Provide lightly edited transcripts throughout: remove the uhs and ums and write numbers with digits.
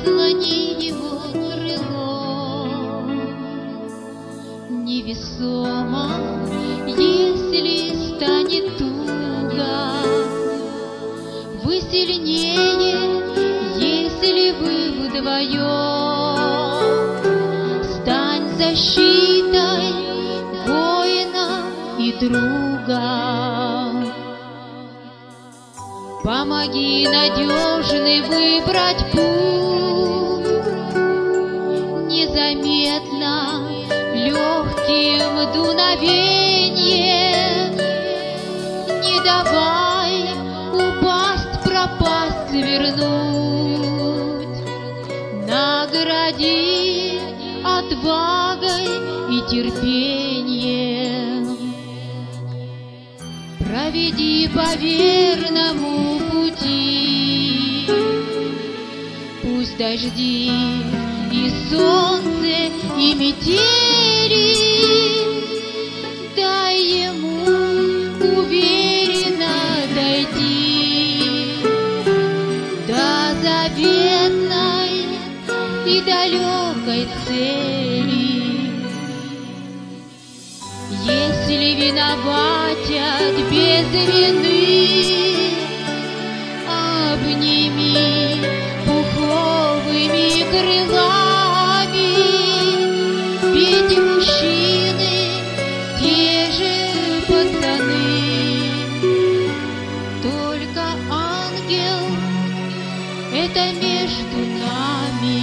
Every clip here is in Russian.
заслони его крыло. Невесомо, если станет туго, вы сильнее, если вы вдвоем. Стань защитой воина и друга. Помоги надежный выбрать путь, незаметно, легким дуновеньем. Не давай упасть, пропасть, свернуть. Награди отвагой и терпением. Проведи по верному пути. Пусть дожди и солнце, и метели, дай ему уверенно дойти до заветной и далекой цели. Если виноватят без вины, обними пуховыми крылами, ведь мужчины те же пацаны. Только ангел — это между нами.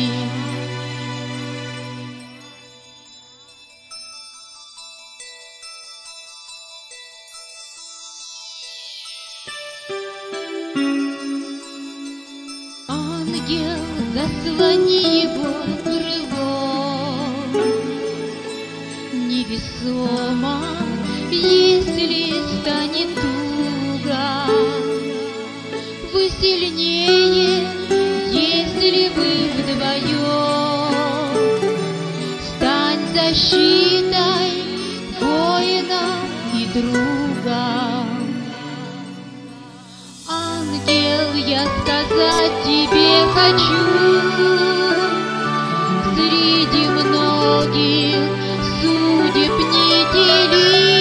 Ангел, заслони его крыло. Невесомо, если станет туго, вы сильнее, если вы вдвоем. Стань защитой воина и друга. Ангел, я сказать тебе хочу, среди многих судеб не дели.